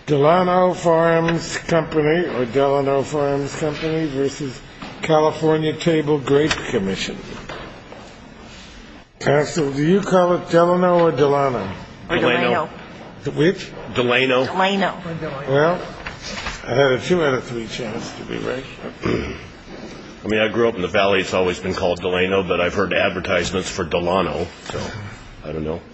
Delano Farms Company or Delano Farms Company versus California Table Grape Commission. Counsel, do you call it Delano or Delano? Delano. Which? Delano. Delano. Well, I had a 2 out of 3 chance to be right. I mean, I grew up in the Valley. It's always been called Delano, but I've heard advertisements for Delano, so I don't know.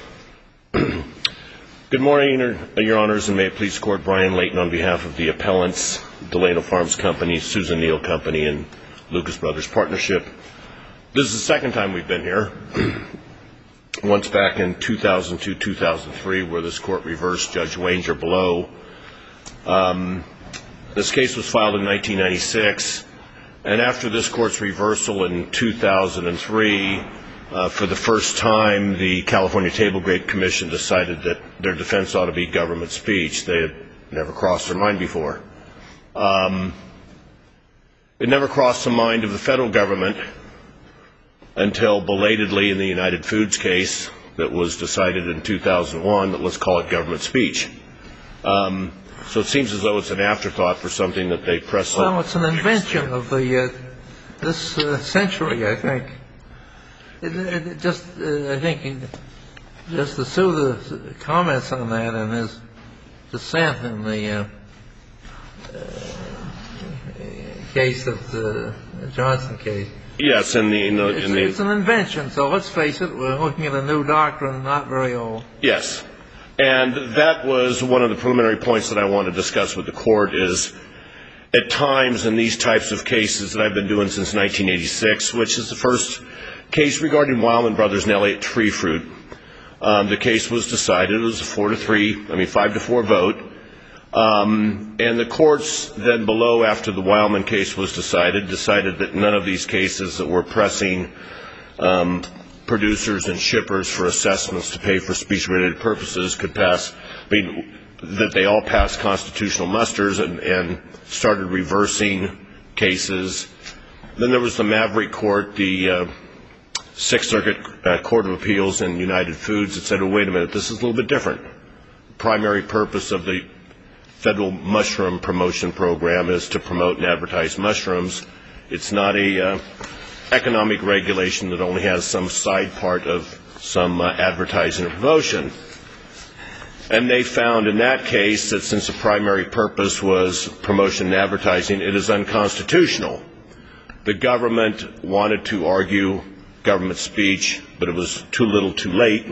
Good morning, Your Honors, and may it please the Court, Brian Layton on behalf of the appellants, Delano Farms Company, Susan Neal Company, and Lucas Brothers Partnership. This is the second time we've been here. Once back in 2002-2003, where this court reversed Judge Wanger below. This case was filed in 1996, and after this court's reversal in 2003, for the first time, the California Table Grape Commission decided that their defense ought to be government speech. They had never crossed their mind before. It never crossed the mind of the federal government until belatedly in the United Foods case that was decided in 2001 that let's call it government speech. So it seems as though it's an afterthought for something that they press. Well, it's an invention of this century, I think. I think just to sue the comments on that and his dissent in the case of the Johnson case. Yes, it's an invention. So let's face it, we're looking at a new doctrine, not very old. Yes, and that was one of the preliminary points that I want to discuss with the court. Is at times in these types of cases that I've been doing since 1986, which is the first case regarding Wildman Brothers and Elliott Tree Fruit. The case was decided. It was a 5-4 vote. And the courts then below, after the Wildman case was decided that none of these cases that were pressing producers and shippers for assessments to pay for speech-related purposes could pass. That they all passed constitutional musters and started reversing cases. Then there was the Maverick Court, the Sixth Circuit Court of Appeals in United Foods that said, oh, wait a minute, this is a little bit different. The primary purpose of the federal mushroom promotion program is to promote and advertise mushrooms. It's not a economic regulation that only has some side part of some advertising or promotion. And they found in that case that since the primary purpose was promotion and advertising, it is unconstitutional. The government wanted to argue government speech, but it was too little too late.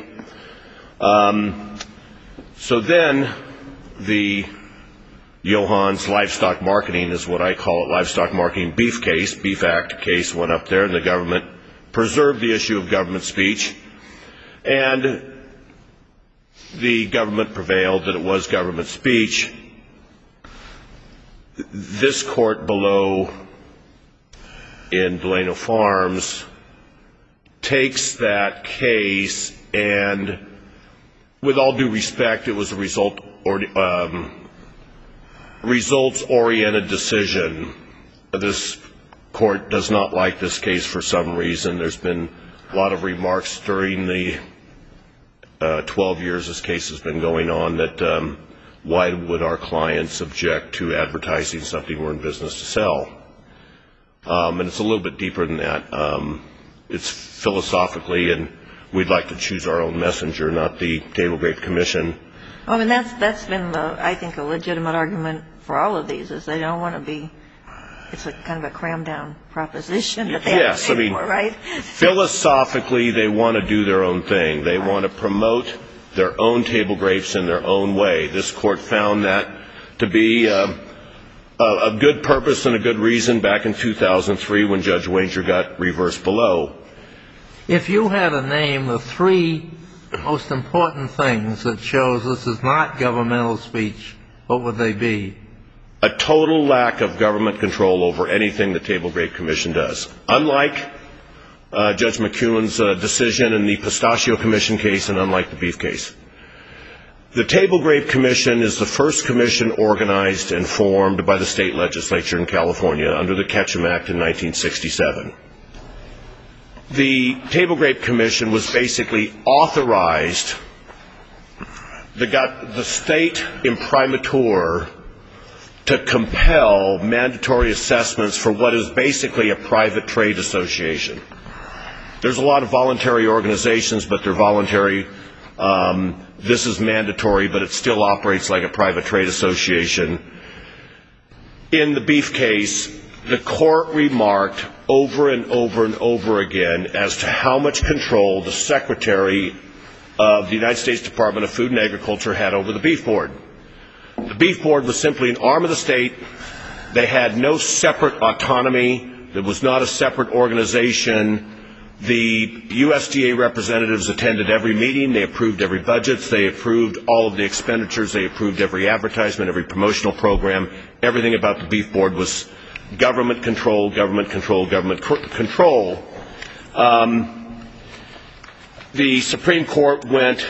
So then the Johans Livestock Marketing is what I call it, Livestock Marketing Beef Act case went up there, and the government preserved the issue of government speech. And the government prevailed that it was government speech. This court below in Delano Farms takes that case, and with all due respect, it was a results-oriented decision. This court does not like this case for some reason. There's been a lot of remarks during the 12 years this case has been going on that why would our clients object to advertising something we're in business to sell? And it's a little bit deeper than that. It's philosophically, and we'd like to choose our own messenger, not the Table Grape Commission. Oh, and that's been, I think, a legitimate argument for all of these, is they don't want to be, it's a kind of a crammed-down proposition that they have to pay for, right? Philosophically, they want to do their own thing. They want to promote their own table grapes in their own way. This court found that to be a good purpose and a good reason back in 2003 when Judge Wanger got reversed below. If you had to name the 3 most important things that shows this is not governmental speech, what would they be? A total lack of government control over anything the Table Grape Commission does. Unlike Judge McEwen's decision in the Pistachio Commission case and unlike the beef case. The Table Grape Commission is the first commission organized and formed by the state legislature in California under the Ketchum Act in 1967. The Table Grape Commission was basically authorized got the state imprimatur to compel mandatory assessments for what is basically a private trade association. There's a lot of voluntary organizations, but they're voluntary. This is mandatory, but it still operates like a private trade association. In the beef case, the court remarked over and over and over again as to how much control the Secretary of the United States Department of Food and Agriculture had over the Beef Board. The Beef Board was simply an arm of the state. They had no separate autonomy. There was not a separate organization. The USDA representatives attended every meeting. They approved every budget. They approved all of the expenditures. They approved every advertisement, every promotional program. Everything about the Beef Board was government control, government control, government control. The Supreme Court went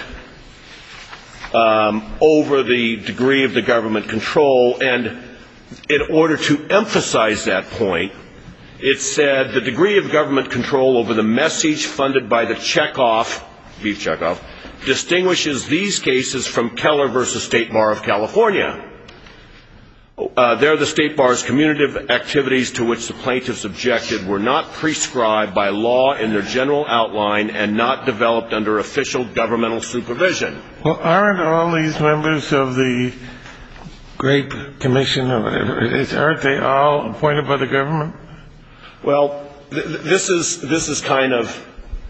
over the degree of the government control, and in order to emphasize that point, it said the degree of government control over the message funded by the checkoff, beef checkoff, distinguishes these cases from Keller versus State Bar of California. There, the State Bar's communicative activities to which the plaintiffs objected were not prescribed by law in their general outline and not developed under official governmental supervision. Well, aren't all these members of the Grape Commission, or whatever it is, aren't they all appointed by the government? Well, this is kind of,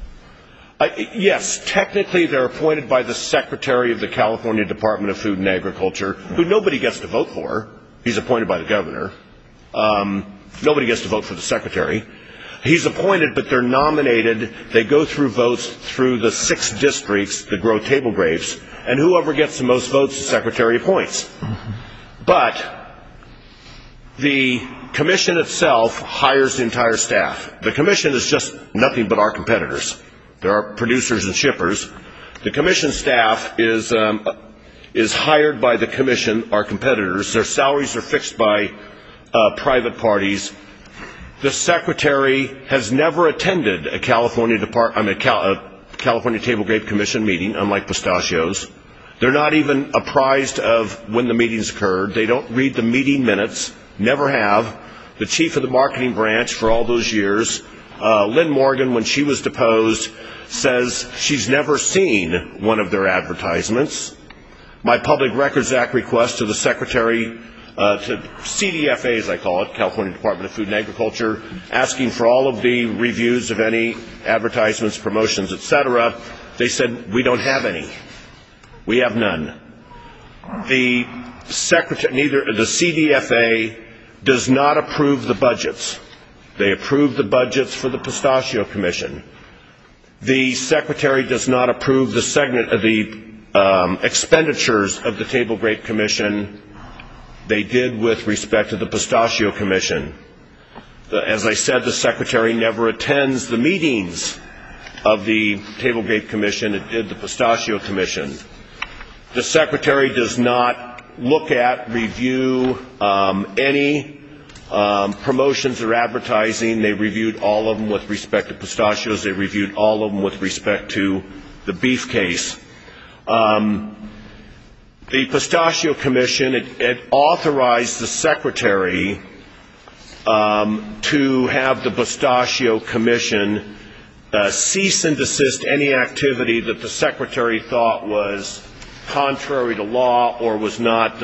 yes, technically they're appointed by the Secretary of the California Department of Food and Agriculture, who nobody gets to vote for. He's appointed by the governor. Nobody gets to vote for the secretary. He's appointed, but they're nominated. They go through votes through the 6 districts that grow table grapes, and whoever gets the most votes, the secretary appoints. But the commission itself hires the entire staff. The commission is just nothing but our competitors. There are producers and shippers. The commission staff is hired by the commission, our competitors. Their salaries are fixed by private parties. The secretary has never attended a California Table Grape Commission meeting, unlike pistachios. They're not even apprised of when the meetings occurred. They don't read the meeting minutes, never have. The chief of the marketing branch for all those years, Lynn Morgan, when she was deposed, says she's never seen one of their advertisements. My Public Records Act request to the secretary, to CDFA, as I call it, California Department of Food and Agriculture, asking for all of the reviews of any advertisements, promotions, etc. They said, we don't have any. We have none. The CDFA does not approve the budgets. They approve the budgets for the Pistachio Commission. The secretary does not approve the expenditures of the Table Grape Commission. They did with respect to the Pistachio Commission. As I said, the secretary never attends the meetings of the Table Grape Commission. It did the Pistachio Commission. The secretary does not look at, review any promotions or advertising. They reviewed all of them with respect to pistachios. They reviewed all of them with respect to the beef case. The Pistachio Commission, it authorized the secretary to have the Pistachio Commission cease and desist any activity that the secretary thought was contrary to law or was not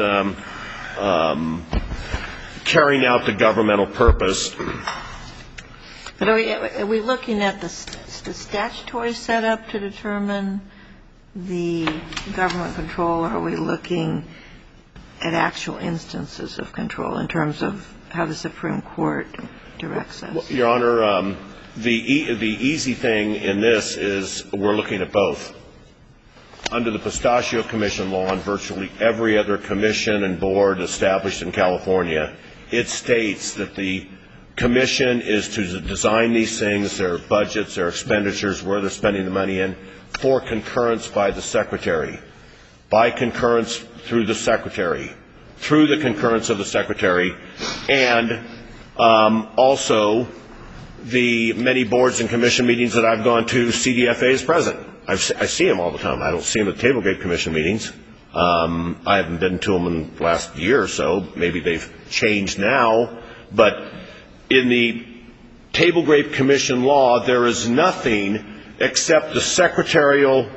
carrying out the governmental purpose. But are we looking at the statutory setup to determine the government control, or are we looking at actual instances of control in terms of how the Supreme Court directs us? Well, Your Honor, the easy thing in this is we're looking at both. Under the Pistachio Commission law and virtually every other commission and board established in California, it states that the commission is to design these things, their budgets, their expenditures, where they're spending the money in, for concurrence by the secretary, by concurrence through the secretary, through the concurrence of the secretary, and also the many boards and commission meetings that I've gone to, CDFA is present. I see him all the time. I don't see him at Table Grape Commission meetings. I haven't been to them in the last year or so. Maybe they've changed now. But in the Table Grape Commission law, there is nothing except the secretarial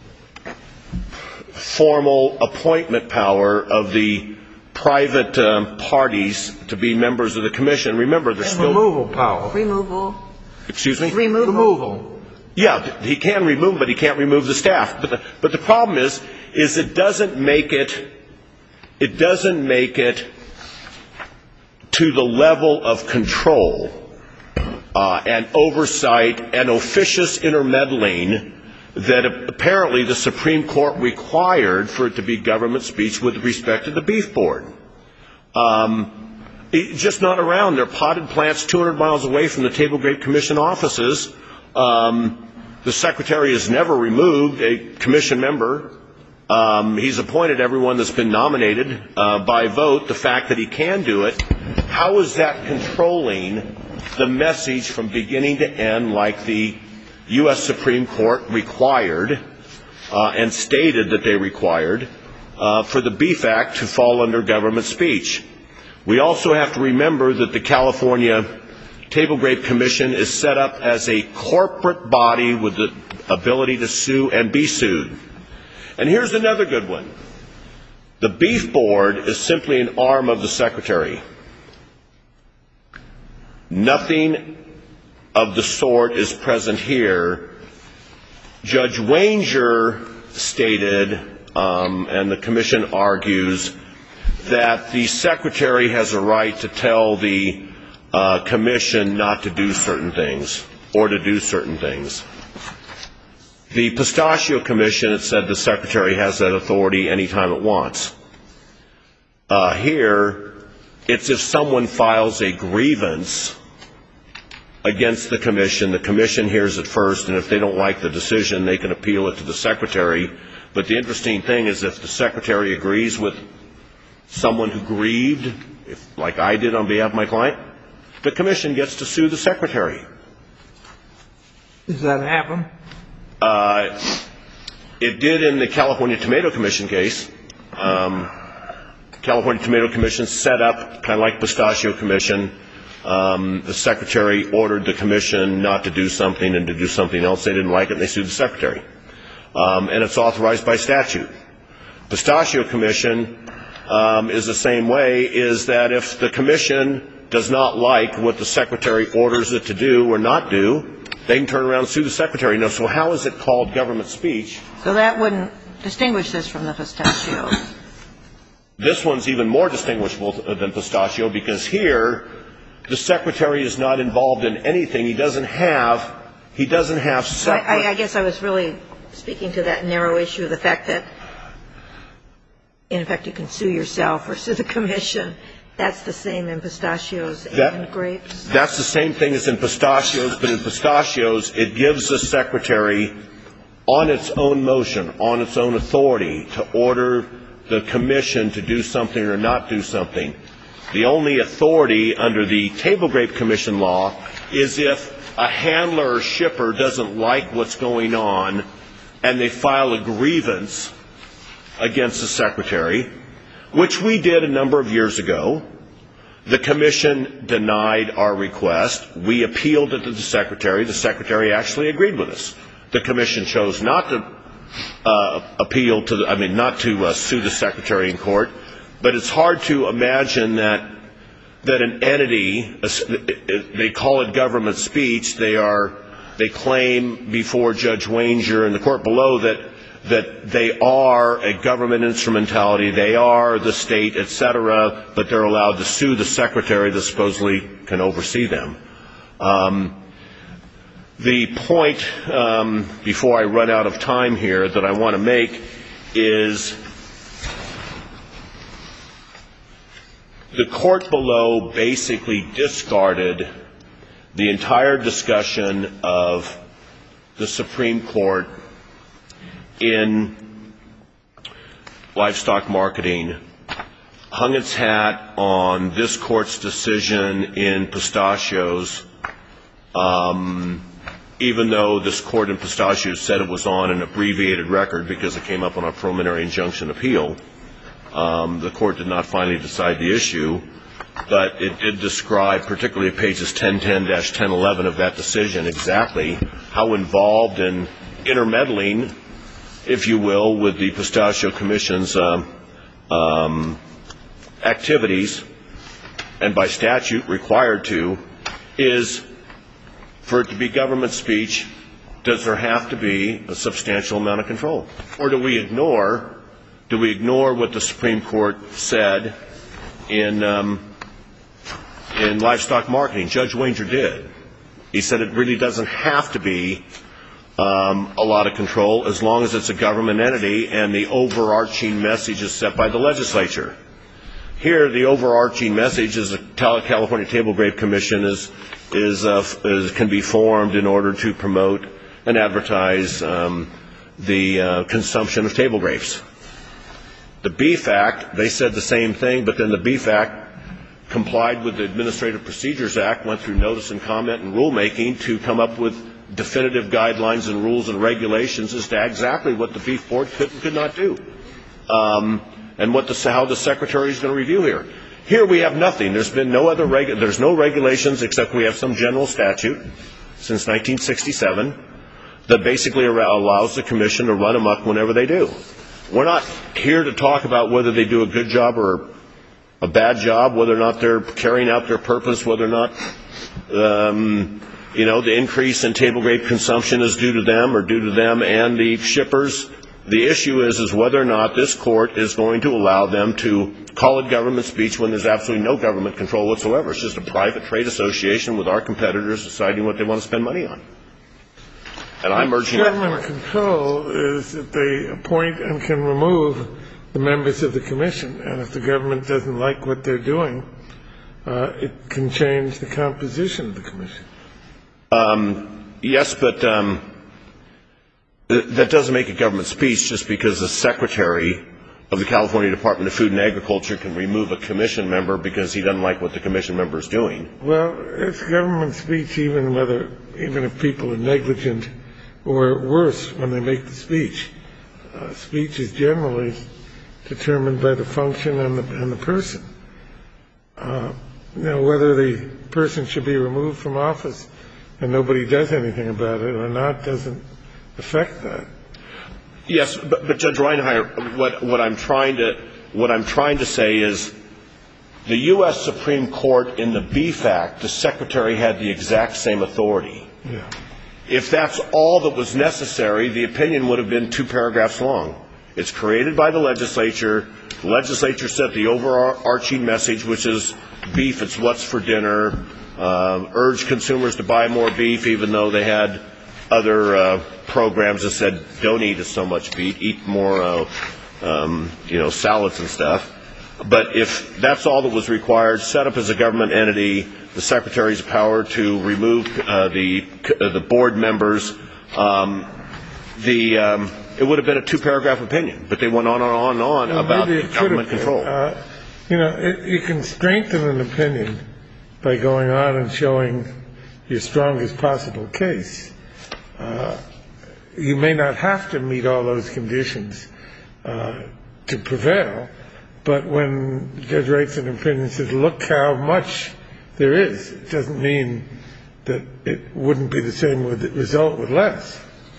formal appointment power of the private parties to be members of the commission. Remember, there's still removal power. Removal. Excuse me? Removal. Yeah, he can remove, but he can't remove the staff. But the problem is it doesn't make it to the level of control and oversight and officious intermeddling that apparently the Supreme Court required for it to be government speech with respect to the beef board. Just not around. They're potted plants 200 miles away from the Table Grape Commission offices. The secretary has never removed a commission member. He's appointed everyone that's been nominated by vote. The fact that he can do it, how is that controlling the message from beginning to end like the U.S. Supreme Court required and stated that they required for the Beef Act to fall under government speech? We also have to remember that the California Table Grape Commission is set up as a corporate body with the ability to sue and be sued. And here's another good one. The beef board is simply an arm of the secretary. Nothing of the sort is present here. Judge Wanger stated, and the commission argues, that the secretary has a right to tell the commission not to do certain things or to do certain things. The Pistachio Commission, it said the secretary has that authority anytime it wants. Here, it's if someone files a grievance against the commission hears it first, and if they don't like the decision, they can appeal it to the secretary. But the interesting thing is if the secretary agrees with someone who grieved, like I did on behalf of my client, the commission gets to sue the secretary. Does that happen? It did in the California Tomato Commission case. California Tomato Commission set up, kind of like Pistachio Commission. The secretary ordered the commission not to do something and to do something else. They didn't like it, and they sued the secretary. And it's authorized by statute. Pistachio Commission is the same way, is that if the commission does not like what the secretary orders it to do or not do, they can turn around and sue the secretary. Now, so how is it called government speech? So that wouldn't distinguish this from the Pistachio. This one's even more distinguishable than Pistachio because here the secretary is not involved in anything. He doesn't have separate. I guess I was really speaking to that narrow issue, the fact that, in fact, you can sue yourself or sue the commission. That's the same in Pistachios and grapes? That's the same thing as in Pistachios, but in Pistachios it gives the secretary, on its own motion, on its own authority, to order the commission to do something or not do something. The only authority under the Table Grape Commission law is if a handler or shipper doesn't like what's going on and they file a grievance against the secretary, which we did a number of years ago. The commission denied our request. We appealed it to the secretary. The secretary actually agreed with us. The commission chose not to sue the secretary in court. But it's hard to imagine that an entity, they call it government speech. They claim before Judge Wanger and the court below that they are a government instrumentality, they are the state, etc., but they're allowed to sue the secretary that supposedly can oversee them. The point, before I run out of time here, that I want to make is the court below basically discarded the entire discussion of the Supreme Court in livestock marketing, hung its hat on this court's decision in Pistachios, even though this court in Pistachio said it was on an abbreviated record because it came up on a preliminary injunction appeal. The court did not finally decide the issue, but it did describe, particularly pages 1010-1011 of that decision, exactly how involved and intermeddling, if you will, with the Pistachio Commission's activities, and by statute required to, is for it to be government speech, does there have to be a substantial amount of control? Or do we ignore what the Supreme Court said in livestock marketing? Judge Wanger did. He said it really doesn't have to be a lot of control as long as it's a government entity and the overarching message is set by the legislature. Here, the overarching message is the California Table Grape Commission can be formed in order to promote and advertise the consumption of table grapes. The Beef Act, they said the same thing, but then the Beef Act complied with the Administrative Procedures Act, went through notice and comment and rulemaking to come up with definitive guidelines and rules and regulations as to exactly what the Beef Board could not do, and how the Secretary is going to review here. Here we have nothing. There's been there's no regulations except we have some general statute since 1967 that basically allows the Commission to run amok whenever they do. We're not here to talk about whether they do a good job or a bad job, whether or not they're carrying out their purpose, whether or not the increase in table grape consumption is due to them or due to them and the shippers. The issue is whether or not this court is going to allow them to call it government speech when there's absolutely no government control whatsoever. It's just a private trade association with our competitors deciding what they want to spend money on. And I'm urging that. Government control is that they appoint and can remove the members of the Commission, and if the government doesn't like what they're doing, it can change the composition of the Commission. Yes, but that doesn't make it government speech just because the Secretary of the California Department of Food and Agriculture can remove a Commission member because he doesn't like what the Commission member is doing. Well, it's government speech even if people are negligent or worse when they make the speech. Speech is generally determined by the function and the person. Whether the person should be removed from office and nobody does anything about it or not doesn't affect that. Yes, but Judge Reinhart, what I'm trying to say is the U.S. Supreme Court in the Beef Act, the Secretary had the exact same authority. Yeah. If that's all that was necessary, the opinion would have been 2 paragraphs long. It's created by the legislature. The legislature set the overarching message, which is beef, it's what's for dinner, urge consumers to buy more beef, even though they had other programs that said don't eat so much beef, eat more salads and stuff. But if that's all that was required, set up as a government entity, the Secretary's power to remove the board members, it would have been a 2-paragraph opinion. But they went on and on and on about government control. You can strengthen an opinion by going on and showing your strongest possible case. You may not have to meet all those conditions to prevail, but when Judge writes an opinion and says, look how much there is, it doesn't mean that it wouldn't be the same result with less.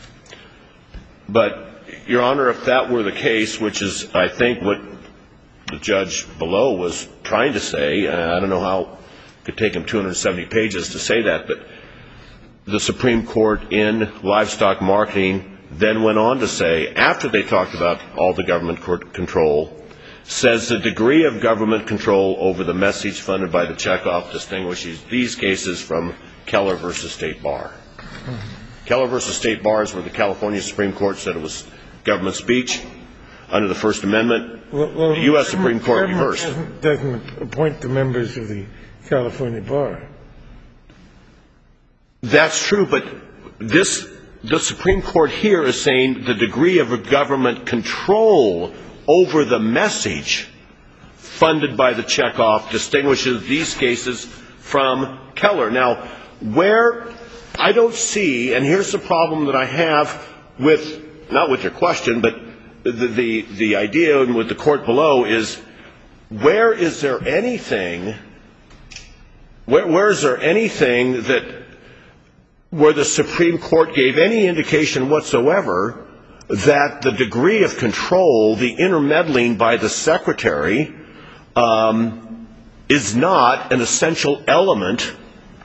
But, Your Honor, if that were the case, which is, I think, what the judge below was trying to say, I don't know how it could take him 270 pages to say that, but the Supreme Court in livestock marketing then went on to say, after they talked about all the government control, says the degree of government control over the message funded by the checkoff distinguishes these cases from Keller v. State Bar. Keller v. State Bar is where the California Supreme Court said it was government speech under the First Amendment. The U.S. Supreme Court reversed. Doesn't appoint the members of the California Bar. That's true, but the Supreme Court here is saying the degree of government control over the message funded by the checkoff distinguishes these cases from Keller. Now, where I don't see, and here's the problem that I have with, not with your question, but the idea and with the court below is, where is there anything that where the Supreme Court gave any indication whatsoever that the degree of control, the intermeddling by the Secretary, is not an essential element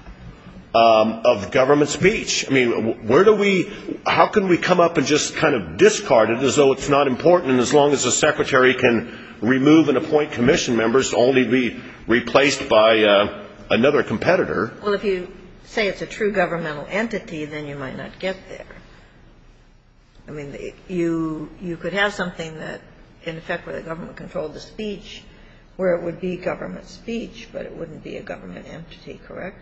of government speech? I mean, how can we come up and just kind of discard it as though it's not important, and as long as the Secretary can remove and appoint commission members to only be replaced by another competitor? Well, if you say it's a true governmental entity, then you might not get there. I mean, you could have something that, in effect, where the government controlled the speech, where it would be government speech, but it wouldn't be a government entity, correct?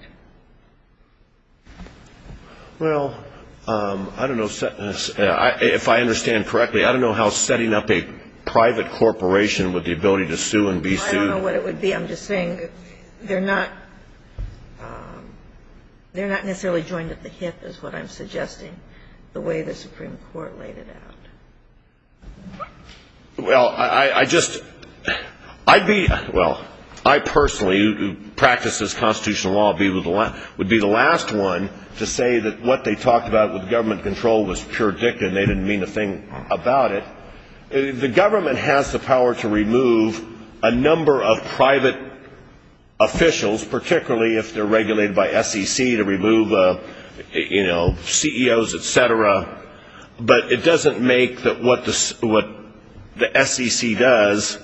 Well, I don't know. If I understand correctly, I don't know how setting up a private corporation with the ability to sue and be sued. I don't know what it would be. I'm just saying they're not necessarily joined at the hip, is what I'm suggesting, the way the Supreme Court laid it out. Well, I personally, who practices constitutional law, would be the last one to say that what they talked about with government control was pure dicta and they didn't mean a thing about it. The government has the power to remove a number of private officials, particularly if they're regulated by SEC, to remove, CEOs, et cetera. But it doesn't make that what the SEC does,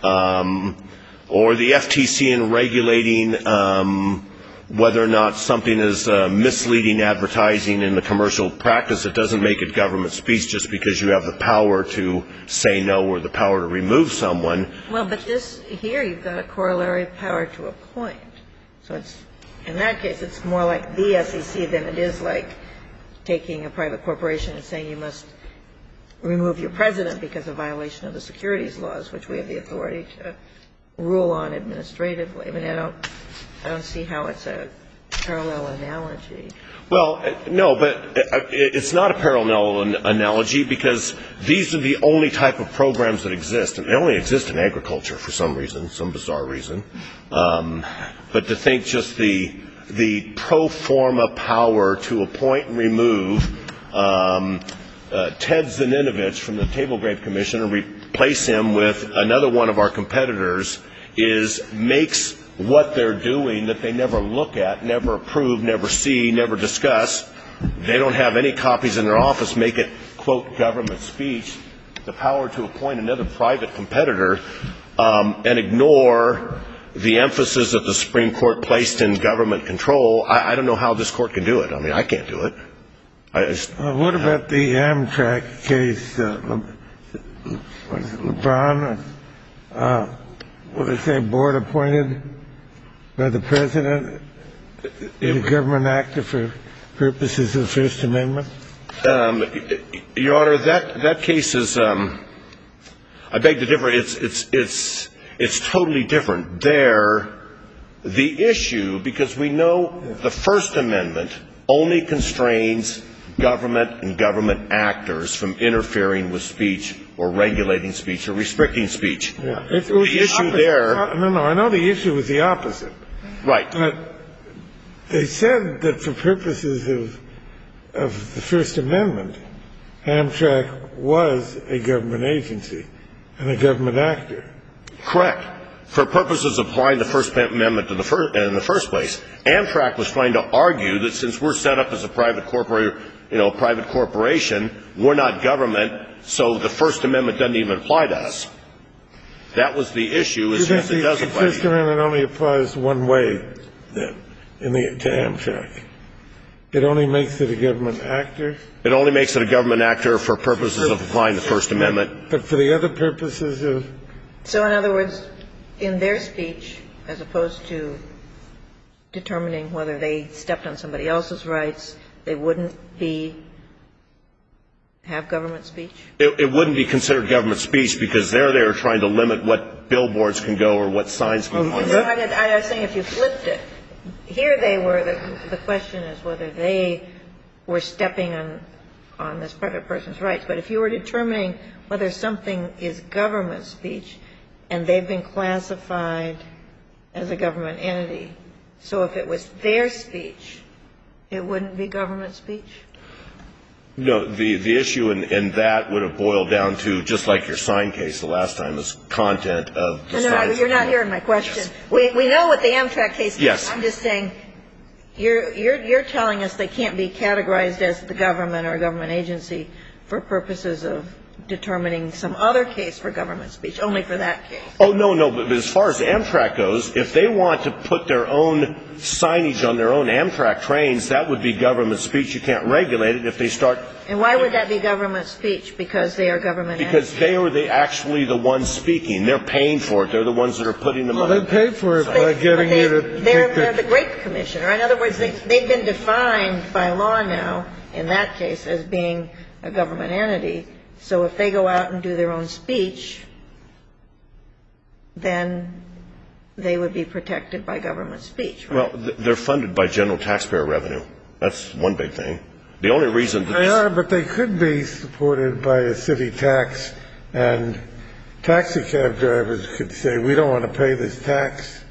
or the FTC in regulating whether or not something is misleading advertising in the commercial practice, it doesn't make it government speech just because you have the power to say no or the power to remove someone. Well, but here you've got a corollary power to appoint. So in that case, it's more like the SEC than it is like taking a private corporation and saying you must remove your president because of violation of the securities laws, which we have the authority to rule on administratively. I mean, I don't see how it's a parallel analogy. Well, no, but it's not a parallel analogy because these are the only type of programs that exist, and they only exist in agriculture for some reason, some bizarre reason. But to think just the pro forma power to appoint and remove Ted Zaninovich from the Table Grape Commission and replace him with another one of our competitors makes what they're doing that they never look at, never approve, never see, never discuss. They don't have any copies in their office, make it, quote, government speech, the power to appoint another private competitor, and ignore the emphasis that the Supreme Court placed in government control. I don't know how this court can do it. I mean, I can't do it. What about the Amtrak case, what is it, LeBron? What did they say, board appointed by the president? Is a government actor for purposes of the First Amendment? Your Honor, that case is, I beg to differ. It's totally different. There, the issue, because we know the First Amendment only constrains government and government actors from interfering with speech or regulating speech or restricting speech. Yeah. The issue there. No, I know the issue was the opposite. Right. But they said that for purposes of the First Amendment, Amtrak was a government agency and a government actor. Correct. For purposes of applying the First Amendment in the first place, Amtrak was trying to argue that since we're set up as a private corporation, we're not government, so the First Amendment doesn't even apply to us. That was the issue. You think the First Amendment only applies one way, then, to Amtrak? It only makes it a government actor? It only makes it a government actor for purposes of applying the First Amendment. But for the other purposes of? So, in other words, in their speech, as opposed to determining whether they stepped on somebody else's rights, they wouldn't have government speech? It wouldn't be considered government speech because they were trying to limit what billboards can go or what signs can go. I was saying if you flipped it. Here they were, the question is whether they we're stepping on this private person's rights. But if you were determining whether something is government speech and they've been classified as a government entity, so if it was their speech, it wouldn't be government speech? No, the issue in that would have boiled down to, just like your sign case the last time, is content of the sign. No, you're not hearing my question. Yes. We know what the Amtrak case is. Yes. I'm just saying you're telling us they can't be categorized as the government or a government agency for purposes of determining some other case for government speech, only for that case. Oh, no. But as far as Amtrak goes, if they want to put their own signage on their own Amtrak trains, that would be government speech. You can't regulate it if they start. And why would that be government speech? Because they are government Because entities? they are actually the ones speaking. They're paying for it. They're the ones that are putting them on. Well, they pay for it by getting you to They're the Grape Commission, or in other words, they've been defined by law now, in that case, as being a government entity. So if they go out and do their own speech, then they would be protected by government speech, right? Well, they're funded by general taxpayer revenue. That's one big thing. The only reason that They are, but they could be supported by a city tax, and taxi cab drivers could say, we don't want to pay this tax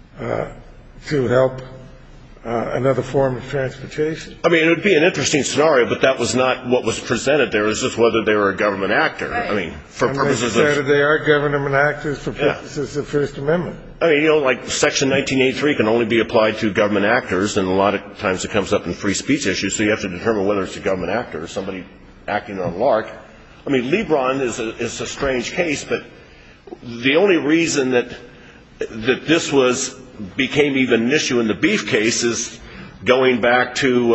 to help another form of transportation. I mean, it would be an interesting scenario, but that was not what was presented there. It was just whether they were a government actor. Right. I mean, for And purposes they of... they are government actors for purposes of First Amendment. I mean, like Section 1983 can only be applied to government actors, and a lot of times it comes up in free speech issues, so you have to determine whether it's a government actor or somebody acting on lark. I mean, Lebron is a strange case, but the only reason that this became even an issue in the beef case is going back to,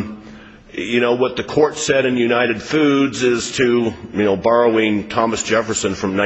what the court said in United Foods is to, borrowing Thomas Jefferson from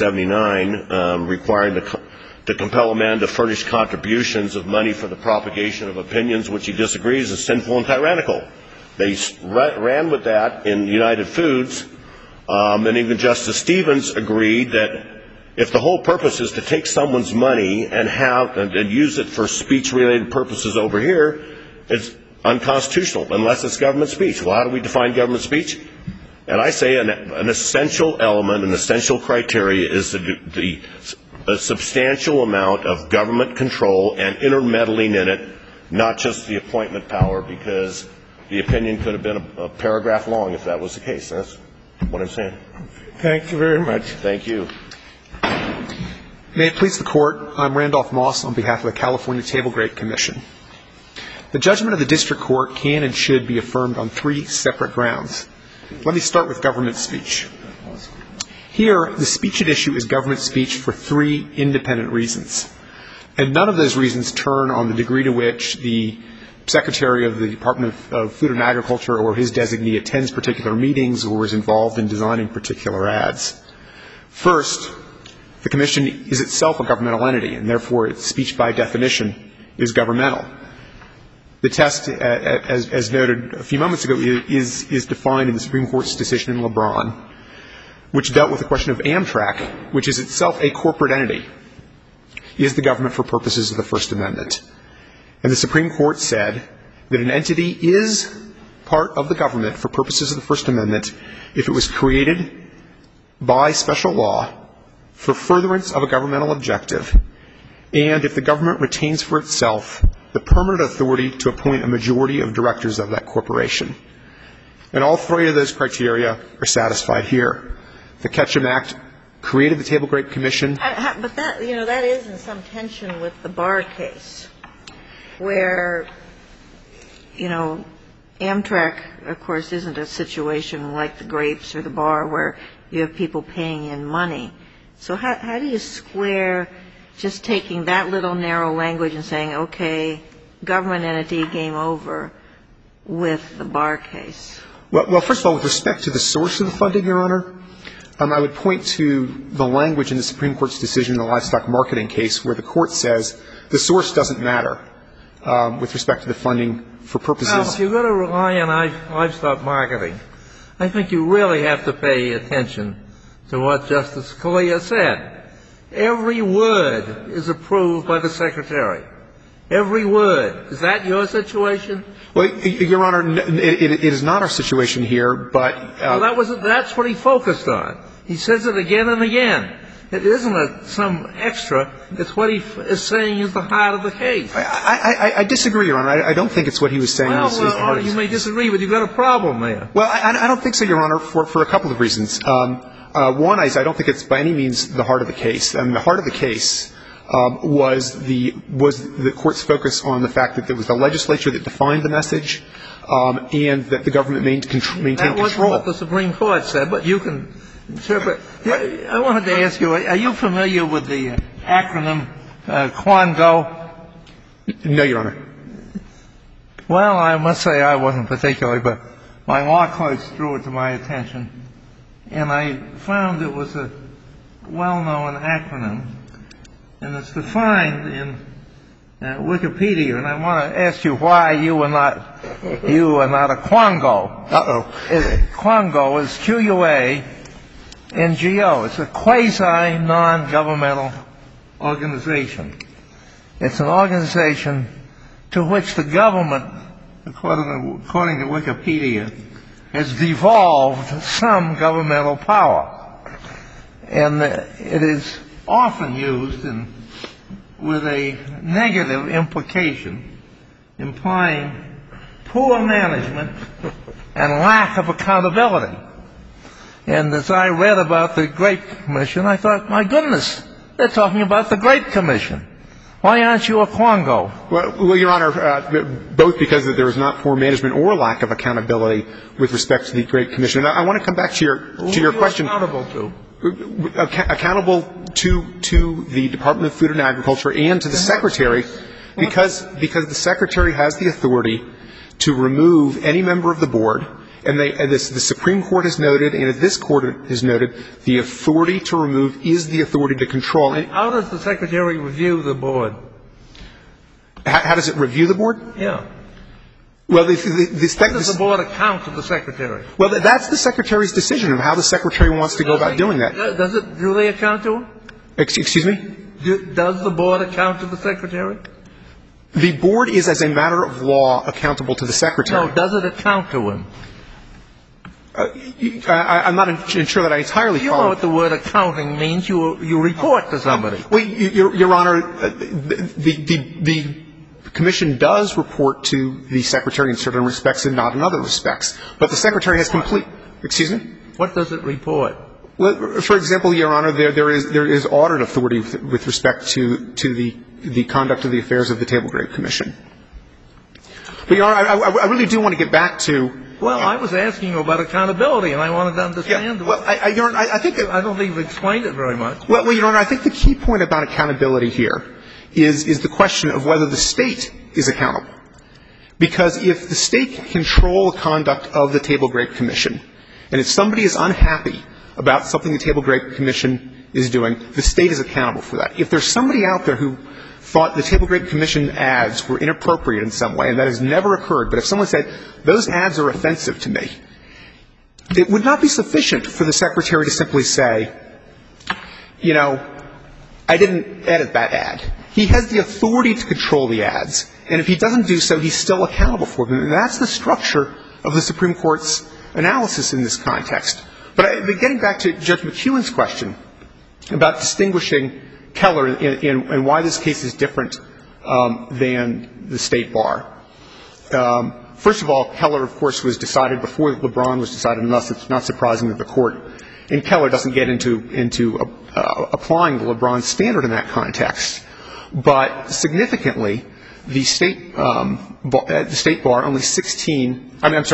1979, requiring to compel a man to furnish contributions of money for the propagation of opinions which he disagrees is sinful and tyrannical. They ran with that in United Foods, and even Justice Stevens agreed that if the whole purpose is to take someone's money and use it for speech-related purposes over here, it's unconstitutional unless it's government speech. Well, how do we define government speech? And I say an essential element, an essential criteria is a substantial amount of government control and intermeddling in it, not just the appointment power, because the opinion could have been a paragraph long if that was the case. That's what I'm saying. Thank you very much. Thank you. May it please the Court, I'm Randolph Moss on behalf of the California Table Grape Commission. The judgment of the district court can and should be affirmed on 3 separate grounds. Let me start with government speech. Here, the speech at issue is government speech for 3 independent reasons. And none of those reasons turn on the degree to which the Secretary of the Department of Food and Agriculture or his designee attends particular meetings or is involved in designing particular ads. First, the Commission is itself a governmental entity, and therefore its speech by definition is governmental. The test, as noted a few moments ago, is defined in the Supreme Court's decision in LeBron, which dealt with the question of Amtrak, which is itself a corporate entity, is the government for purposes of the First Amendment. And the Supreme Court said that an entity is part of the government for purposes of the First Amendment if it was created by special law for furtherance of a governmental objective, and if the government retains for itself the permanent authority to appoint a majority of directors of that corporation. And all 3 of those criteria are satisfied here. The Ketchum Act created the Table Grape Commission. But that is in some tension with the Barr case, where, Amtrak, of course, isn't a situation like the grapes or the Barr where you have people paying in money. So how do you square just taking that little narrow language and saying, okay, government entity, game over, with the Barr case? Well, first of all, with respect to the source of the funding, Your Honor, I would point to the language in the Supreme Court's decision in the livestock marketing case where the Court says the source doesn't matter with respect to the funding for purposes. Well, if you're going to rely on livestock marketing, I think you really have to pay attention to what Justice Scalia said. Every word is approved by the Secretary. every word. Is that your situation? Well, Your Honor, it is not our situation here, but Well, that's what he focused on. He says it again and again. It isn't some extra. It's what he is saying is the heart of the case. I disagree, Your Honor. I don't think it's what he was saying is the heart of the case. You may disagree, but you've got a problem there. Well, I don't think so, Your Honor, for a couple of reasons. One is I don't think it's by any means the heart of the case. I mean, the heart of the case was the Court's focus on the fact that there was the legislature that defined the message and that the government maintained control. That wasn't what the Supreme Court said, but you can interpret. I wanted to ask you, are you familiar with the acronym QUANGO? No, Your Honor. Well, I must say I wasn't particularly, but my law clerks drew it to my attention, and I found it was a well-known acronym, and it's defined in Wikipedia, and I want to ask you why you are not a QUANGO. Uh-oh. QUANGO is QUANGO. It's a quasi-non-governmental organization. It's an organization to which the government, according to Wikipedia, has devolved some governmental power. And it is often used with a negative implication, implying poor management and lack of accountability. And as I read about the Grape Commission, I thought, my goodness, they're talking about the Grape Commission. Why aren't you a QUANGO? Well, Your Honor, both because there is not poor management or lack of accountability with respect to the Grape Commission. I want to come back to your question. Who are you accountable to? Accountable to the Department of Food and Agriculture and to the Secretary, because the Secretary has the authority to remove any member of the board, and the Supreme Court has noted, and this Court has noted, the authority to remove is the authority to control. How does the Secretary review the board? How does it review the board? Yeah. Well, How does the board account to the Secretary? Well, that's the Secretary's decision of how the Secretary wants to go about doing that. Do they account to him? Excuse me? Does the board account to the Secretary? The board is, as a matter of law, accountable to the Secretary. No, does it account to him? I'm not sure that I entirely follow. You know what the word accounting means. You report to somebody. Well, Your Honor, the Commission does report to the Secretary in certain respects and not in other respects. But the Secretary has complete – excuse me? What does it report? Well, for example, Your Honor, there is audit authority with respect to the conduct of the affairs of the Table Grape Commission. But, Your Honor, I really do want to get back to – Well, I was asking you about accountability, and I wanted to understand. Yeah, well, Your Honor, I think – I don't think you've explained it very much. Well, Your Honor, I think the key point about accountability here is the question of whether the State is accountable. Because if the State can control the conduct of the Table Grape Commission, and if somebody is unhappy about something the Table Grape Commission is doing, the State is accountable for that. If there's somebody out there who thought the Table Grape Commission ads were inappropriate in some way, and that has never occurred, but if someone said, those ads are offensive to me, it would not be sufficient for the Secretary to simply say, you know, I didn't edit that ad. He has the authority to control the ads, and if he doesn't do so, he's still accountable for them. And that's the structure of the Supreme Court's analysis in this context. But getting back to Judge McEwen's question about distinguishing Keller and why this case is different than the State Bar. First of all, Keller, of course, was decided before LeBron was decided, and thus it's not surprising that the Court in Keller doesn't get into applying the LeBron standard in that context. But significantly, the State Bar, only 16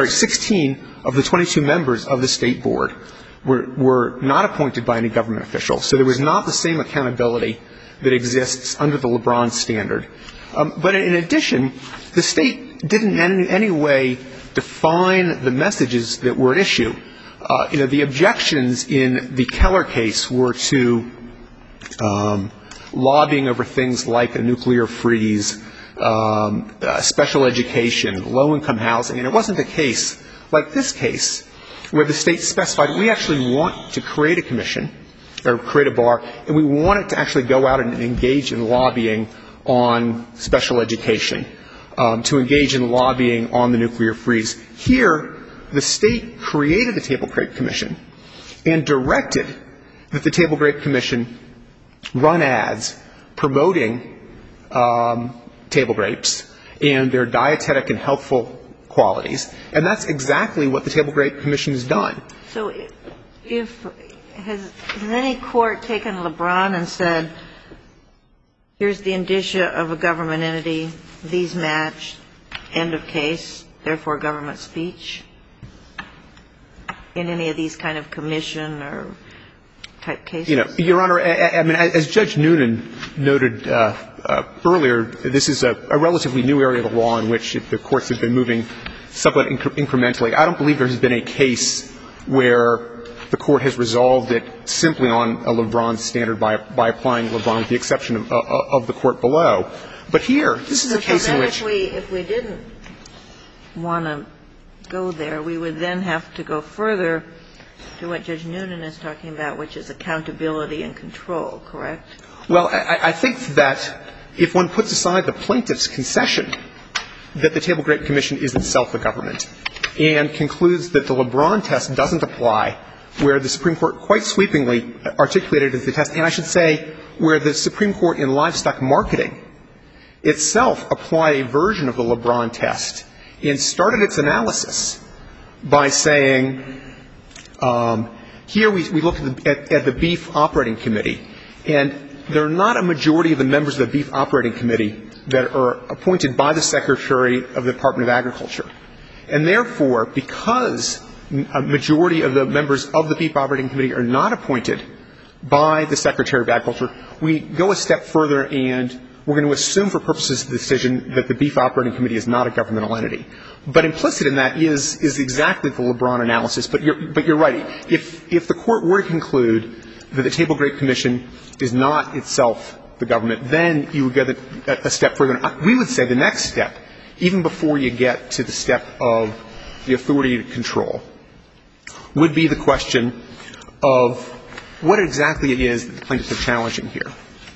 of the 22 members of the State Board were not appointed by any government official. So there was not the same accountability that exists under the LeBron standard. But in addition, the State didn't in any way define the messages that were at issue. You know, the objections in the Keller case were to lobbying over things like a nuclear freeze, special education, low-income housing. And it wasn't a case like this case where the State specified, we actually want to create a commission or create a bar, and we want it to actually go out and engage in lobbying on special education to engage in lobbying on the nuclear freeze. Here, the state created the Table Grape Commission and directed that the Table Grape Commission run ads promoting table grapes and their dietetic and healthful qualities. And that's exactly what the Table Grape Commission has done. So has any court taken LeBron and said, here's the indicia of a government entity, these match, end of case, therefore government speech, in any of these kind of commission or type cases? You know, Your Honor, I mean, as Judge Noonan noted earlier, this is a relatively new area of the law in which the courts have been moving somewhat incrementally. I don't believe there has been a case where the court has resolved it simply on a LeBron standard by applying LeBron with the exception of the court below. But here, this is a case in which if we didn't want to go there, we would then have to go further to what Judge Noonan is talking about, which is accountability and control, correct? Well, I think that if one puts aside the plaintiff's concession that the Table Grape Commission is itself a government and concludes that the LeBron test doesn't apply, where the Supreme Court quite sweepingly articulated as the test, and I should say where the Supreme Court in livestock marketing itself applied a version of the LeBron test and started its analysis by saying, here we look at the Beef Operating Committee, and there are not a majority of the members of the Beef Operating Committee that are appointed by the Secretary of the Department of Agriculture. And therefore, because a majority of the members of the Beef Operating Committee are not appointed by the Secretary of Agriculture, we go a step further and we're going to assume for purposes of the decision that the Beef Operating Committee is not a governmental entity. But implicit in that is exactly the LeBron analysis. But you're right. If the court were to conclude that the Table Grape Commission is not itself the government, then you would get a step further. We would say the next step, even before you get to the step of the authority to control, would be the question of what exactly it is that the plaintiffs are challenging here.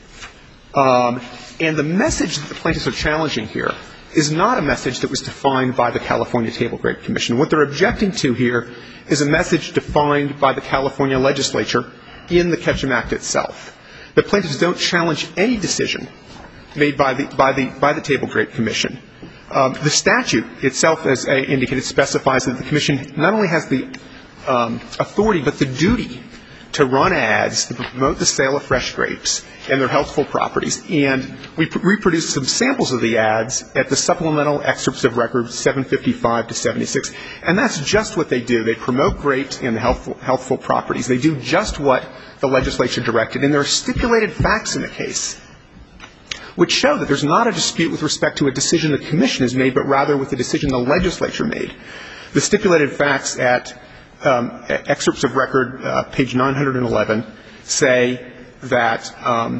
And the message that the plaintiffs are challenging here is not a message that was defined by the California Table Grape Commission. What they're objecting to here is a message defined by the California legislature in the Ketchum Act itself. The plaintiffs don't challenge any decision made by the Table Grape Commission. The statute itself, as indicated, specifies that the commission not only has the authority but the duty to run ads to promote the sale of fresh grapes and their healthful properties. And we reproduced some samples of the ads at the supplemental excerpts of record 755 to 76. And that's just what they do. They promote grapes and the healthful properties. They do just what the legislature directed. And there are stipulated facts in the case which show that there's not a dispute with respect to a decision the commission has made, but rather with the decision the legislature made. The stipulated facts at excerpts of record, page 911, say that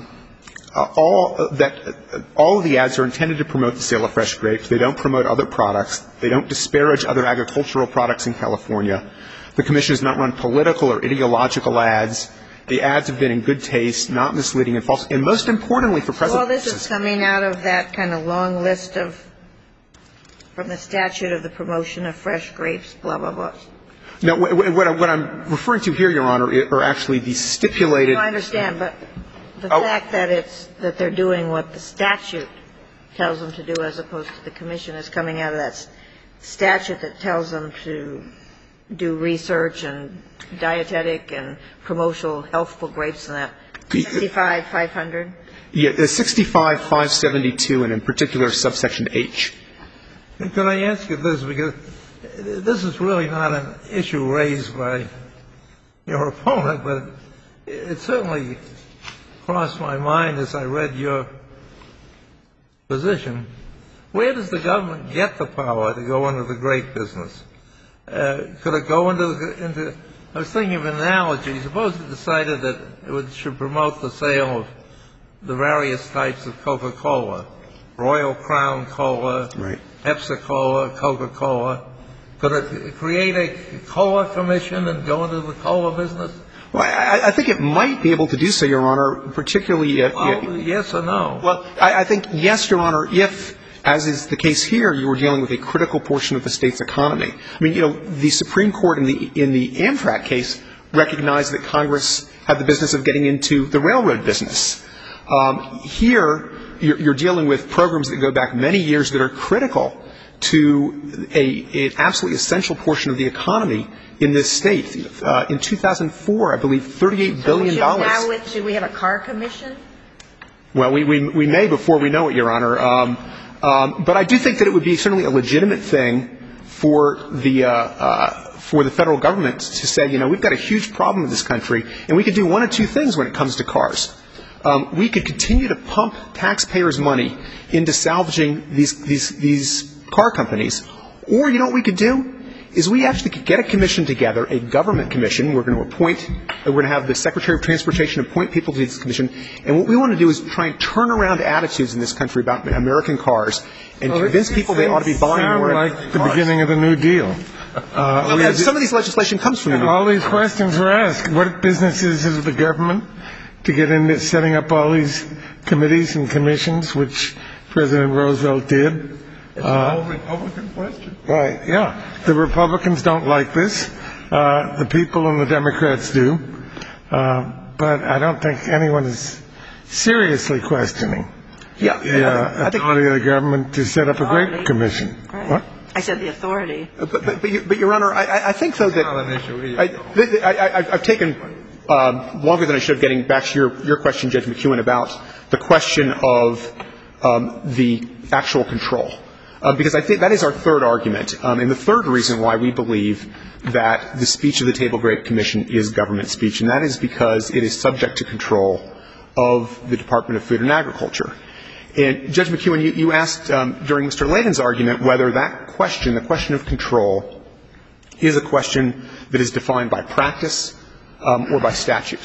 all of the ads are intended to promote the sale of fresh grapes. They don't promote other products. They don't disparage other agricultural products in California. The commission has not run political or ideological ads. The ads have been in good taste, not misleading and false. And most importantly for President... Well, this is coming out of that kind of long list of, from the statute of the promotion of fresh grapes, blah, blah, blah. No, what I'm referring to here, Your Honor, are actually the stipulated... No, I understand, but the fact that they're doing what the statute tells them to do as opposed to the commission is coming out of that statute that tells them to do research and dietetic and promotional healthful grapes and that. 65-500? Yeah, 65-572 and in particular subsection H. Could I ask you this? Because this is really not an issue raised by your opponent, but it certainly crossed my mind as I read your position. Where does the government get the power to go into the grape business? Could it go into I was thinking of an analogy. Suppose it decided that it should promote the sale of the various types of Coca-Cola, Royal Crown Cola, right, Pepsi-Cola, Coca-Cola. Could it create a cola commission and go into the cola business? Well, I think it might be able to do so, Your Honor, particularly if... yes or no? Well, I think yes, Your Honor, if, as is the case here, you were dealing with a critical portion of the state's economy. I mean, the Supreme Court in the Amtrak case recognized that Congress had the business of getting into the railroad business. Here, you're dealing with programs that go back many years that are critical to an absolutely essential portion of the economy in this state. In 2004, I believe, $38 billion. Should we have a car commission? Well, we may before we know it, Your Honor. But I do think that it would be certainly a legitimate thing for the federal government to say, we've got a huge problem in this country, and we could do one of two things when it comes to cars. We could continue to pump taxpayers' money into salvaging these car companies, or what we could do is we actually could get a commission together, a government commission. We're going to have the Secretary of Transportation appoint people to this commission, and what we want to do is try and turn around attitudes in this country about American cars and convince people they ought to be buying more like cars. The beginning of the New Deal. Some of these legislation comes from the New Deal. All these questions were asked. What business is the government to get into setting up all these committees and commissions, which President Roosevelt did? It's an old Republican question. Right, yeah. The Republicans don't like this. The people and the Democrats do. But I don't think anyone is seriously questioning the authority of the government to set up a great commission. Right. What? I said the authority. But Your Honor, I think, though, that Not an issue either. I've taken longer than I should have getting back to your question, Judge McEwen, about the question of the actual control. Because I think that is our third argument, and the third reason why we believe that the speech of the Table Grape Commission is government speech, and that is because it is subject to control of the Department of Food and Agriculture. And Judge McEwen, you asked during Mr. Layden's argument whether that question, the question of control, is a question that is defined by practice or by statute.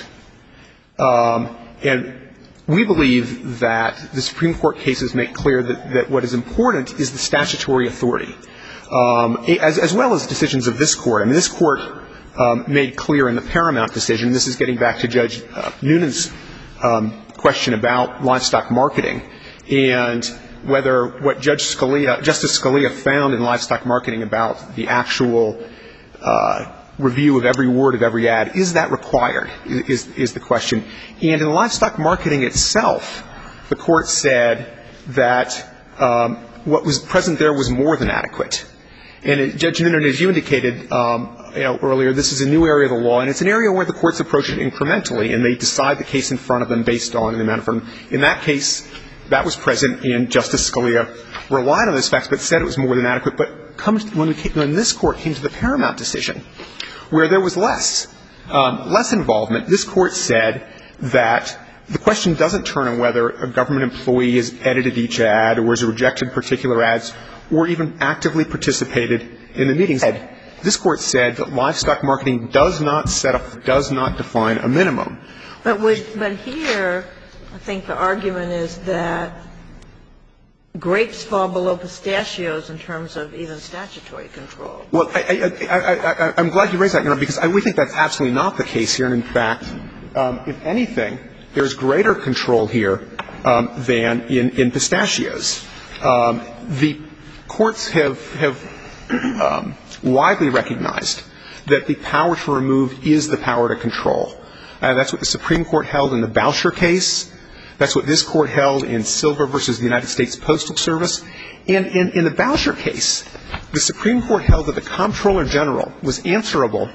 And we believe that the Supreme Court cases make clear that what is important is the statutory authority, as well as decisions of this Court. I mean, this Court made clear in the Paramount decision, this is getting back to Judge Noonan's question about livestock marketing, and whether what Justice Scalia found in livestock marketing about the actual review of every word of every ad, is that required, is the question. And in livestock marketing itself, the Court said that what was present there was more than adequate. And Judge Noonan, as you indicated earlier, this is a new area of the law, and it's an area where the courts approach it incrementally, and they decide the case in front of them based on the amount of them. In that case, that was present, and Justice Scalia relied on those facts, but said it was more than adequate. But when this Court came to the Paramount decision, where there was less involvement, this Court said that the question doesn't turn on whether a government employee has edited each ad or has rejected particular ads or even actively participated in the meetings. This Court said that livestock marketing does not define a minimum. But here, I think the argument is that grapes fall below pistachios in terms of even statutory control. Well, I'm glad you raised that, Your Honor, because we think that's absolutely not the case here. And in fact, if anything, there's greater control here than in pistachios. The courts have widely recognized that the power to remove is the power to control. That's what the Supreme Court held in the Boucher case. That's what this Court held in Silver versus the United States Postal Service. And in the Boucher case, the Supreme Court held that the Comptroller General was answerable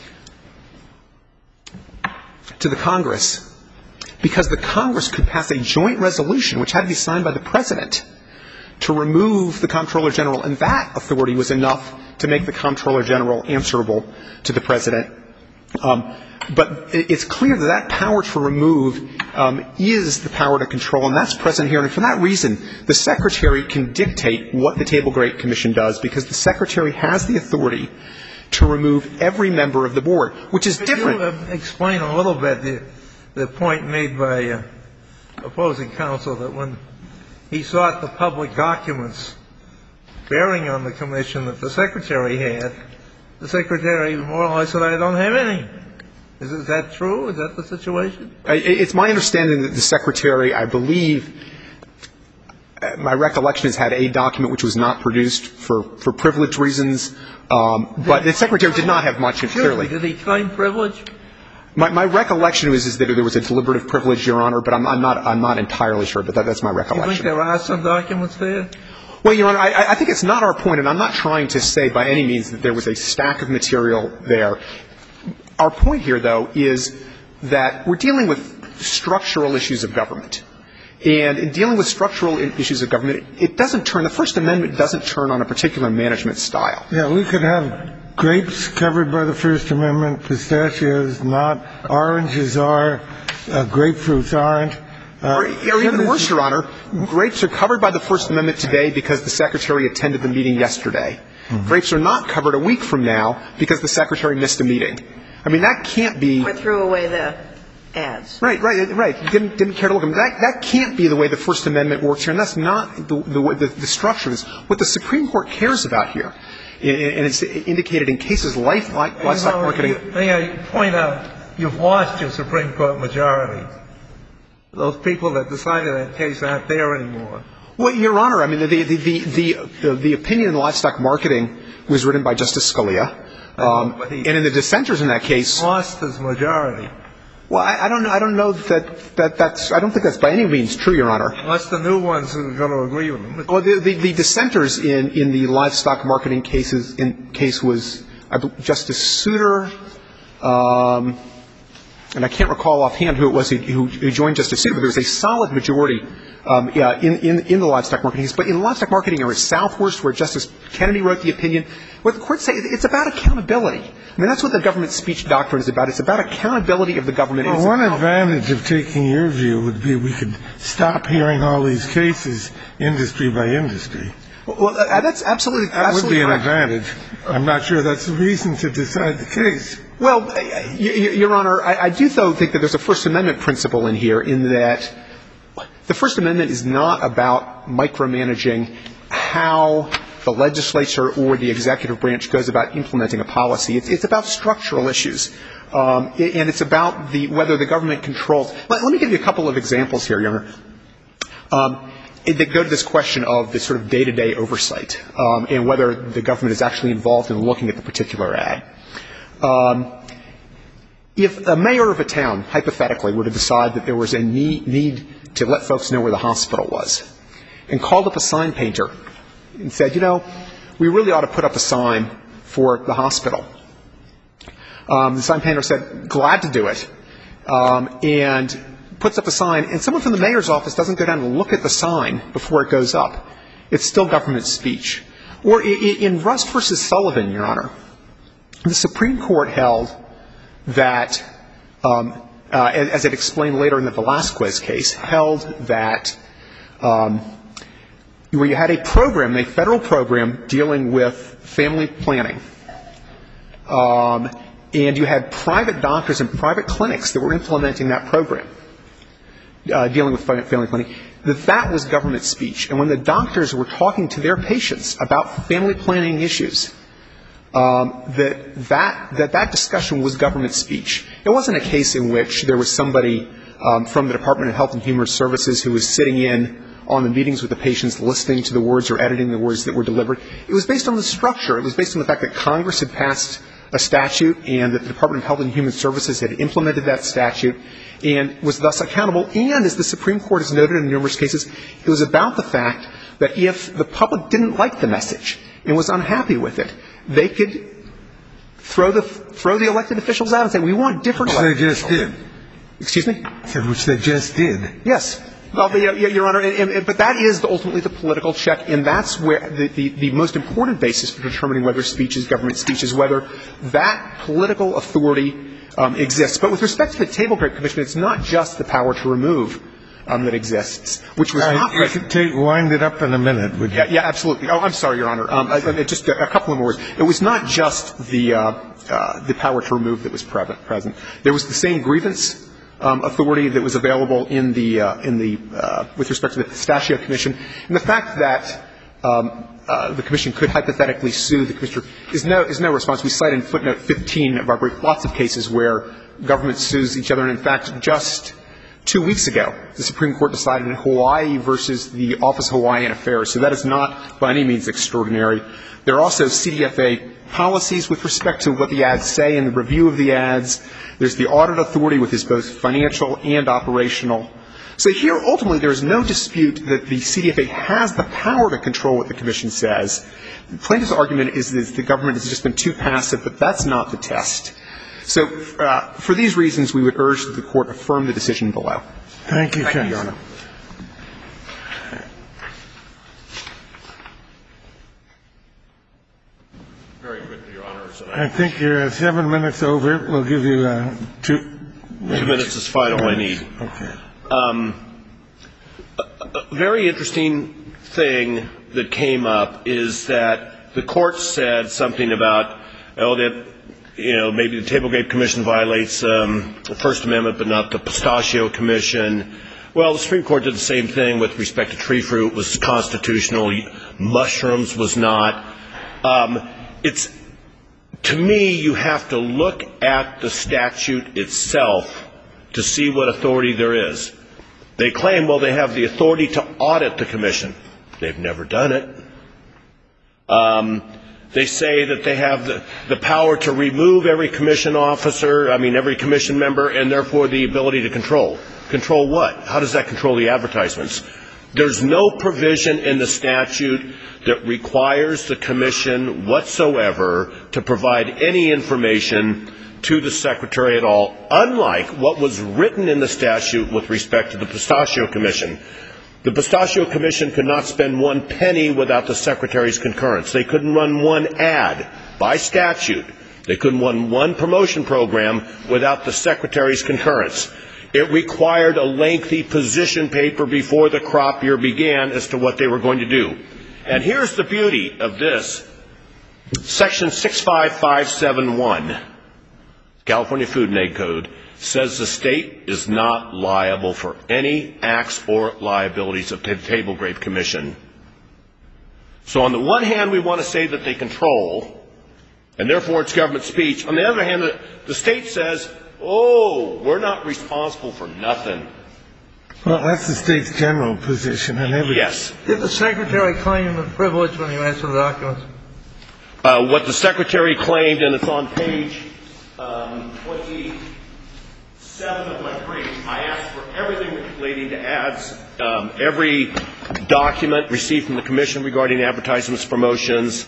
to the Congress because the Congress could pass a joint resolution, which had to be signed by the President, to remove the Comptroller General, and that authority was enough to make the Comptroller General answerable to the President. But it's clear that that power to remove is the power to control, and that's present here. And for that reason, the Secretary can dictate what the Table Grape Commission does, because the Secretary has the authority to remove every member of the board, which is different. Could you explain a little bit the point made by opposing counsel that when he sought the public documents bearing on the commission that the Secretary had, the Secretary more or less said, I don't have any. Is that true? Is that the situation? It's my understanding that the Secretary, I believe, my recollection has had a document which was not produced for privilege reasons, but the Secretary did not have much, clearly. Did he claim privilege? My recollection is that there was a deliberative privilege, Your Honor, but I'm not entirely sure, but that's my recollection. Do you think there are some documents there? Well, Your Honor, I think it's not our point, and I'm not trying to say by any means that there was a stack of material there. Our point here, though, is that we're dealing with structural issues of government. And in dealing with structural issues of government, it doesn't turn, the First Amendment doesn't turn on a particular management style. Yeah, we could have grapes covered by the First Amendment, pistachios not, oranges are, grapefruits aren't. Or even worse, Your Honor, grapes are covered by the First Amendment today because the Secretary attended the meeting yesterday. Mm-hmm. Grapes are not covered a week from now because the Secretary missed a meeting. I mean, that can't be. Or threw away the ads. Right. Didn't care to look at them. That can't be the way the First Amendment works here, and that's not the structure. What the Supreme Court cares about here, and it's indicated in cases like livestock marketing. May I point out, you've lost your Supreme Court majority. Those people that decided that case aren't there anymore. Well, Your Honor, I mean, the opinion in livestock marketing was written by Justice Scalia, and in the dissenters in that case, lost his majority. Well, I don't know that's I don't think that's by any means true, Your Honor. Unless the new ones are going to agree with him. Well, the dissenters in the livestock marketing case was Justice Souter, and I can't recall offhand who it was who joined Justice Souter, but there was a solid majority in the livestock marketing case. But in livestock marketing, or Southworth, where Justice Kennedy wrote the opinion, what the court said, it's about accountability. I mean, that's what the government speech doctrine is about. It's about accountability of the government. Well, one advantage of taking your view would be we could stop hearing all these cases industry by industry. Well, that's absolutely correct. That would be an advantage. I'm not sure that's the reason to decide the case. Well, Your Honor, I do, though, think that there's a First Amendment principle in here in that the First Amendment is not about micromanaging how the legislature or the executive branch goes about implementing a policy. It's about structural issues, and it's about whether the government controls. Let me give you a couple of examples here, Your Honor. That go to this question of this sort of day-to-day oversight and whether the government is actually involved in looking at the particular ad. If a mayor of a town, hypothetically, were to decide that there was a need to let folks know where the hospital was and called up a sign painter and said, you know, we really ought to put up a sign for the hospital. The sign painter said, glad to do it, and puts up a sign, and someone from the mayor's office doesn't go down and look at the sign before it goes up. It's still government speech. Or in Rust v. Sullivan, Your Honor, the Supreme Court held that, as it explained later in the Velazquez case, held that where you had a program, a federal program dealing with family planning, and you had private doctors and private clinics that were implementing that program, dealing with family planning, that was government speech. And when the doctors were talking to their patients about family planning issues, that discussion was government speech. It wasn't a case in which there was somebody from the Department of Health and Human Services who was sitting in on the meetings with the patients, listening to the words or editing the words that were delivered. It was based on the structure. It was based on the fact that Congress had passed a statute and that the Department of Health and Human Services had implemented that statute and was thus accountable. And as the Supreme Court has noted in numerous cases, it was about the fact that if the public didn't like the message and was unhappy with it, they could throw the elected officials out and say, we want different elected officials. Which they just did. Excuse me? Which they just did. Yes. Well, Your Honor, but that is ultimately the political check, and that's where the most important basis for determining whether speech is government speech is whether that political authority exists. But with respect to the Table Grape Commission, it's not just the power to remove that exists, which was not present. You could wind it up in a minute, would you? Yeah, absolutely. Oh, I'm sorry, Your Honor. Just a couple of more words. It was not just the power to remove that was present. There was the same grievance authority that was available with respect to the Pistachio Commission, and the fact that the Commission could hypothetically sue the Commissioner is no response. We cite in footnote 15 of our brief lots of cases where government sues each other. And in fact, just 2 weeks ago, the Supreme Court decided in Hawaii versus the Office of Hawaiian Affairs. So that is not by any means extraordinary. There are also CDFA policies with respect to what the ads say and the review of the ads. There's the audit authority, which is both financial and operational. So here, ultimately, there is no dispute that the CDFA has the power to control what the Commission says. The plaintiff's argument is that the government has just been too passive, but that's not the test. So for these reasons, we would urge that the Court affirm the decision below. Thank you, Thank you, Your Honor. Very quickly, Your Honor. I think you're 7 minutes over. We'll give you 2 minutes. 2 minutes is fine, all I need. Okay. A very interesting thing that came up is that the Court said something about, that maybe the Table Grape Commission violates the First Amendment, but not the Pistachio Commission. Well, the Supreme Court did the same thing with respect to tree fruit. Was constitutional. Mushrooms was not. To me, you have to look at the statute itself to see what authority there is. They claim, they have the authority to audit the Commission. They've never done it. They say that they have the power to remove every Commission officer, every Commission member, and therefore the ability to control. Control what? How does that control the advertisements? There's no provision in the statute that requires the Commission whatsoever to provide any information to the Secretary at all, unlike what was written in the statute with respect to the Pistachio Commission. The Pistachio Commission could not spend 1 penny without the Secretary's concurrence. They couldn't run 1 ad by statute. They couldn't run 1 promotion program without the Secretary's concurrence. It required a lengthy position paper before the crop year began as to what they were going to do. And here's the beauty of this. Section 65571, California Food and Ag Code, says the state is not liable for any acts or liabilities of the Table Grape Commission. So on the one hand, we want to say that they control, and therefore it's government speech. On the other hand, the state says, we're not responsible for nothing. Well, that's the state's general position. Yes. Did the Secretary claim the privilege when he answered the documents? What the Secretary claimed, and it's on page 27 of my brief, I asked for everything relating to ads, every document received from the Commission regarding advertisements, promotions,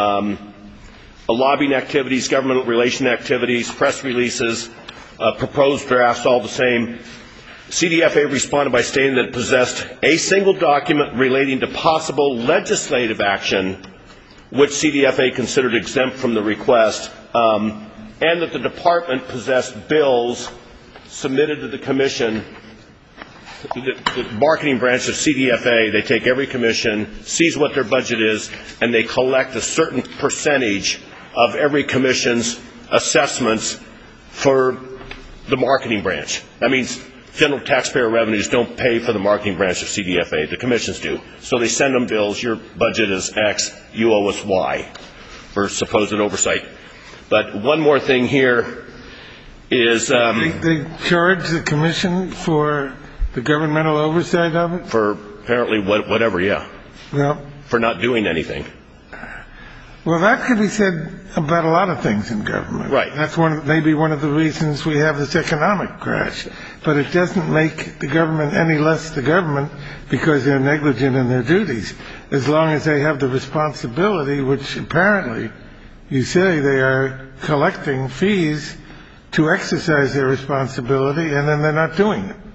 lobbying activities, government relation activities, press releases, proposed drafts, all the same. CDFA responded by stating that it possessed a single document relating to possible legislative action, which CDFA considered exempt from the request, and that the department possessed bills submitted to the Commission. The marketing branch of CDFA, they take every commission, sees what their budget is, and they collect a certain percentage of every commission's assessments for the marketing branch. That means general taxpayer revenues don't pay for the marketing branch of CDFA. The commissions do. So they send them bills. Your budget is X. You owe us Y for supposed oversight. But one more thing here is... they charge the Commission for the governmental oversight of it? For apparently whatever, yeah. Well, for not doing anything. Well, that could be said about a lot of things in government. Right. That's maybe one of the reasons we have this economic crash. But it doesn't make the government any less the government because they're negligent in their duties, as long as they have the responsibility, which apparently you say they are collecting fees to exercise their responsibility, and then they're not doing it.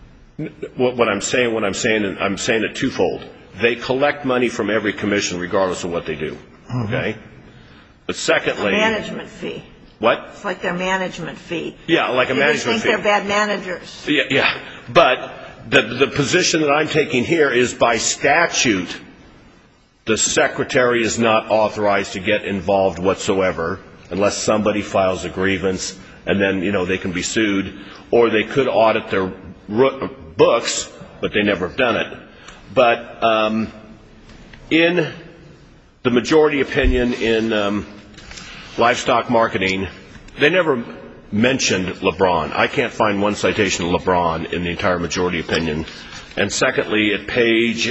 I'm saying it twofold. They collect money from every commission regardless of what they do. Okay? But secondly... management fee. What? It's like their management fee. Yeah, like a management fee. They think they're bad managers. Yeah. But the position that I'm taking here is by statute, the Secretary is not authorized to get involved whatsoever unless somebody files a grievance, and then, they can be sued, or they could audit their books, but they never have done it. But in the majority opinion in livestock marketing, they never mentioned LeBron. I can't find one citation of LeBron in the entire majority opinion. And secondly, at page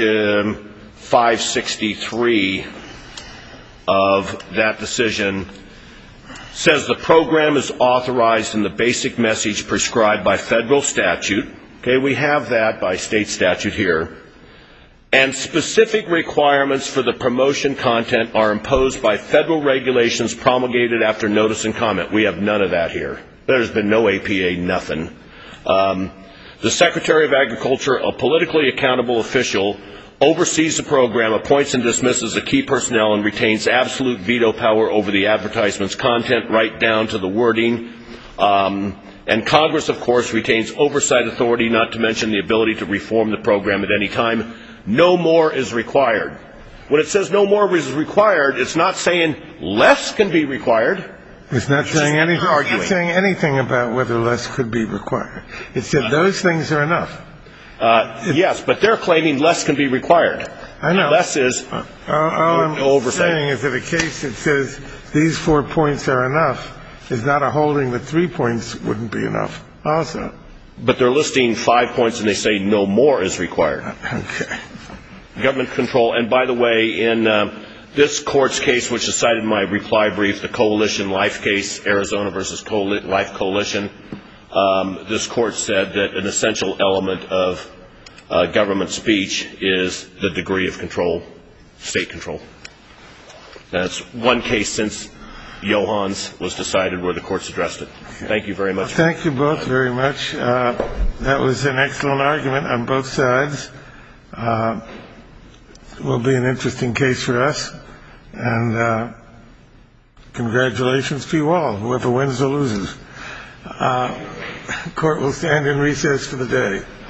563 of that decision, says the program is authorized in the basic message prescribed by federal statute. Okay, we have that by state statute here. And specific requirements for the promotion content are imposed by federal regulations promulgated after notice and comment. We have none of that here. There's been no APA, nothing. The Secretary of Agriculture, a politically accountable official, oversees the program, appoints and dismisses the key personnel, and retains absolute veto power over the advertisement's content, right down to the wording. And Congress, of course, retains oversight authority, not to mention the ability to reform the program at any time. No more is required. When it says no more is required, it's not saying less can be required. It's not saying anything. It's not saying anything about whether less could be required. It said those things are enough. Yes, but they're claiming less can be required. I know. Less is all I'm oversight. saying is that a case that says these 4 points are enough is not a holding that 3 points wouldn't be enough also. But they're listing 5 points and they say no more is required. Okay. Government control. And by the way, in this court's case, which is cited in my reply brief, the Coalition Life case, Arizona versus Life Coalition, this court said that an essential element of government speech is the degree of control, state control. That's one case since Johans was decided where the courts addressed it. Thank you very much. Thank you both very much. That was an excellent argument on both sides. It will be an interesting case for us. And congratulations to you all, whoever wins or loses. Court will stand in recess for the day.